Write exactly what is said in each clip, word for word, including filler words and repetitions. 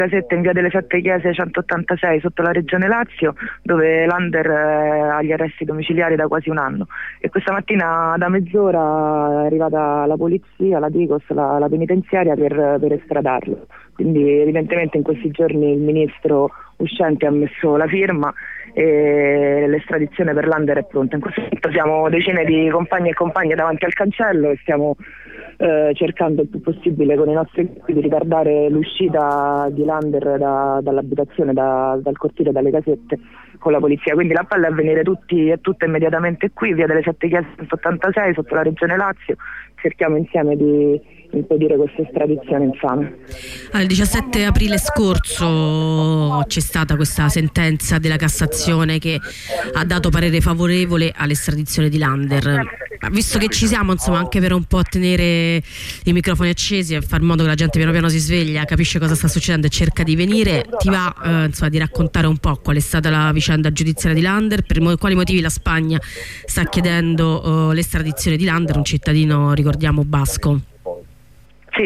Casette in via delle Sette Chiese centottantasei sotto la regione Lazio, dove Lander è agli arresti domiciliari da quasi un anno, e questa mattina da mezz'ora è arrivata la polizia, la Digos, la, la penitenziaria per, per estradarlo. Quindi evidentemente in questi giorni il ministro uscente ha messo la firma e l'estradizione per Lander è pronta. In questo momento siamo decine di compagni e compagne davanti al cancello e stiamo eh, cercando il più possibile con i nostri equipi di ritardare l'uscita di Lander da, dall'abitazione, da, dal cortile, dalle casette con la polizia. Quindi l'appello è venire tutti e tutte immediatamente qui, via delle Sette Chiese centottantasei sotto la regione Lazio. Cerchiamo insieme di impedire questa estradizione infame. Il diciassette aprile scorso c'è stata questa sentenza della Cassazione che ha dato parere favorevole all'estradizione di Lander. Visto che ci siamo, insomma, anche per un po' tenere i microfoni accesi e far in modo che la gente piano piano si sveglia, capisce cosa sta succedendo e cerca di venire, ti va eh, insomma, di raccontare un po' qual è stata la vicenda giudiziaria di Lander, per mo- quali motivi la Spagna sta chiedendo eh, l'estradizione di Lander, un cittadino, ricordiamo, basco. Sì,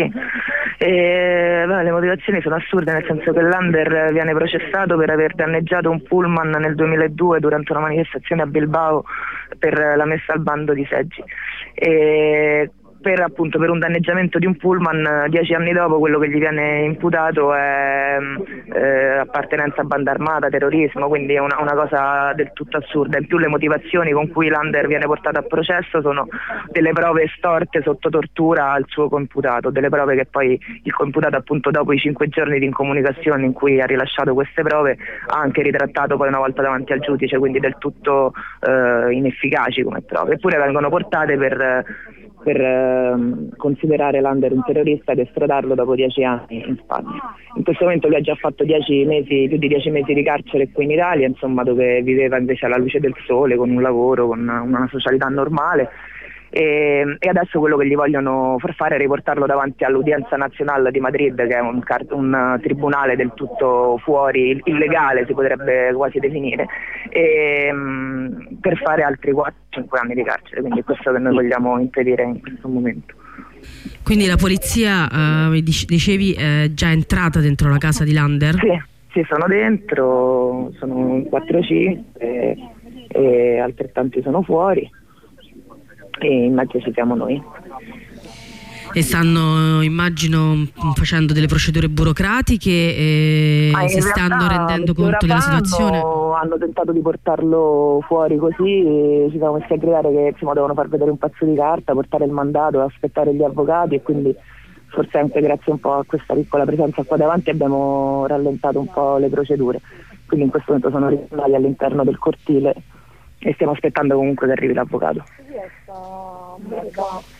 e, beh, le motivazioni sono assurde, nel senso che Lander viene processato per aver danneggiato un pullman nel duemiladue durante una manifestazione a Bilbao per la messa al bando di seggi. E per, appunto, per un danneggiamento di un pullman, dieci anni dopo quello che gli viene imputato è eh, appartenenza a banda armata, terrorismo, quindi è una, una cosa del tutto assurda. In più le motivazioni con cui Lander viene portato a processo sono delle prove estorte sotto tortura al suo coimputato, delle prove che poi il coimputato, appunto, dopo i cinque giorni di incomunicazione in cui ha rilasciato queste prove, ha anche ritrattato poi una volta davanti al giudice, quindi del tutto eh, inefficaci come prove. Eppure vengono portate per per eh, considerare Lander un terrorista ed estradarlo dopo dieci anni in Spagna. In questo momento lui ha già fatto dieci mesi, più di dieci mesi di carcere qui in Italia, insomma, dove viveva invece alla luce del sole, con un lavoro, con una, una socialità normale. E, e adesso quello che gli vogliono far fare è riportarlo davanti all'Udienza Nazionale di Madrid, che è un, un tribunale del tutto fuori, illegale si potrebbe quasi definire, e, um, per fare altri quattro cinque anni di carcere. Quindi è questo che noi vogliamo impedire in questo momento. Quindi la polizia, eh, dicevi, è già entrata dentro la casa di Lander? Sì, sì, sono dentro, sono quattro cinque e, e altrettanti sono fuori. E in mezzo ci siamo noi. E stanno, immagino, facendo delle procedure burocratiche e ah, si stanno rendendo conto della situazione? Hanno tentato di portarlo fuori così, e ci siamo messi a gridare che insomma devono far vedere un pezzo di carta, portare il mandato, aspettare gli avvocati, e quindi forse anche grazie un po' a questa piccola presenza qua davanti abbiamo rallentato un po' le procedure. Quindi in questo momento sono ritornati all'interno del cortile e stiamo aspettando comunque che arrivi l'avvocato.